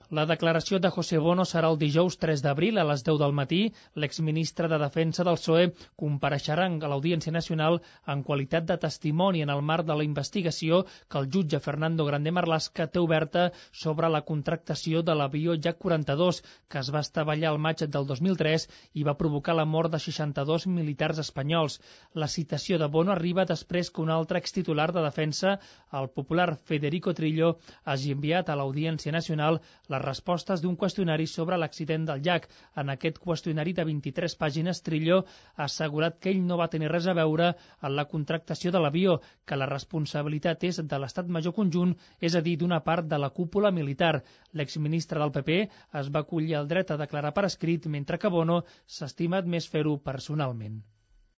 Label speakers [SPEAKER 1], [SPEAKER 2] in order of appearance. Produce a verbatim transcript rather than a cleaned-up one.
[SPEAKER 1] La declaració de José Bono serà el dijous tres d'abril a les deu del matí. L'exministre de Defensa del P S O E compareixerà a l'Audiència Nacional en qualitat de testimoni en el marc de la investigació que el jutge Fernando Grande Marlaska té oberta sobre la contractació de l'avió Yak quaranta-dos, que es va estavellar al maig del dos mil tres i va provocar la mort de seixanta-dos militars espanyols. La citació de Bono arriba després que un altre extitular de Defensa, el popular Federico Trillo, hagi enviat a l'Audiència Nacional les respostes d'un qüestionari sobre l'accident del Yak. En aquest qüestionari de vint-i-tres pàgines, Trillo ha assegurat que ell no va tenir res a veure en la contractació de l'avió, que la responsabilitat és de l'Estat Major Conjunt, és a dir, d'una part de la cúpula militar. L'exministre del P P es va acollir el dret a declarar per escrit, mentre que Bono s'ha estimat més fer-ho personalment.